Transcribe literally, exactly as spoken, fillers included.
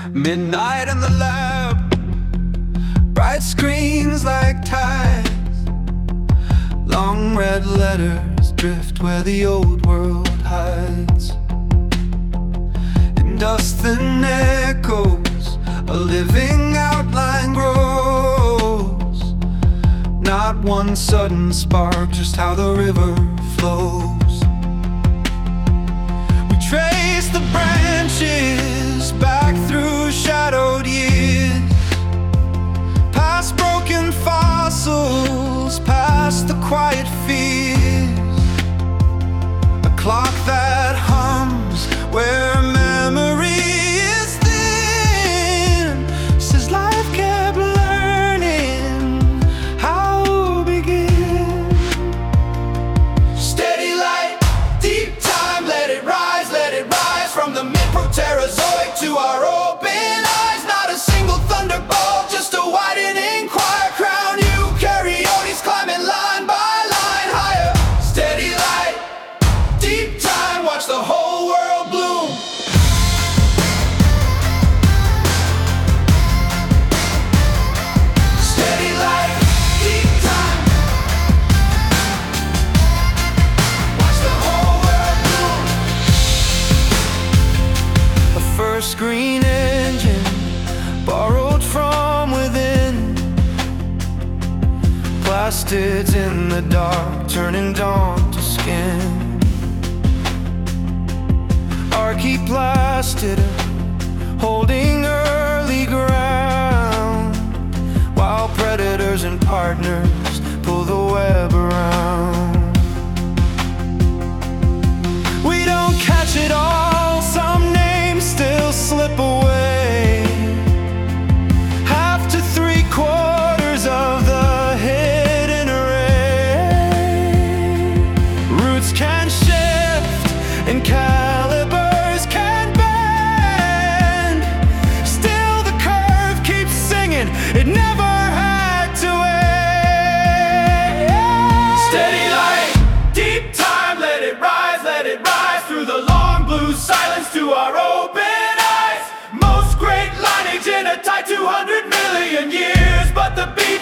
Midnight in the lab, bright screens like tides. Long red letters drift where the old world hides. In dust thin echoes, a living outline grows. Not one sudden spark, just how the river flows. We trace the branches back through shadowed years, past broken fossils, past the quiet fears. A clock that hums where memory is thin, says life kept learning how to begin. Steady light, deep time, let it rise, let it rise. From the mid-Proterozoic to our open eyes. Not a single thunderbolt, just a widening choir. Crown eukaryotes climbing line by line higher. Steady light, deep time, watch the whole world bloom. Steady light, deep time, watch the whole world bloom. A first green engine borrowed from within, plastids in the dark, turning dawn to skin. Archaeplastid holding early ground, while predators and partners pull the web around. We don't catch it all, some names still slip away. Half to three quarters of the hidden array. Roots can shift and calibers can bend, still the curve keeps singing, it never had to end. Steady light, deep time, let it rise, let it rise. Through the long blue silence to our open eyes. Most great lineage in a tight two hundred million years, but the beat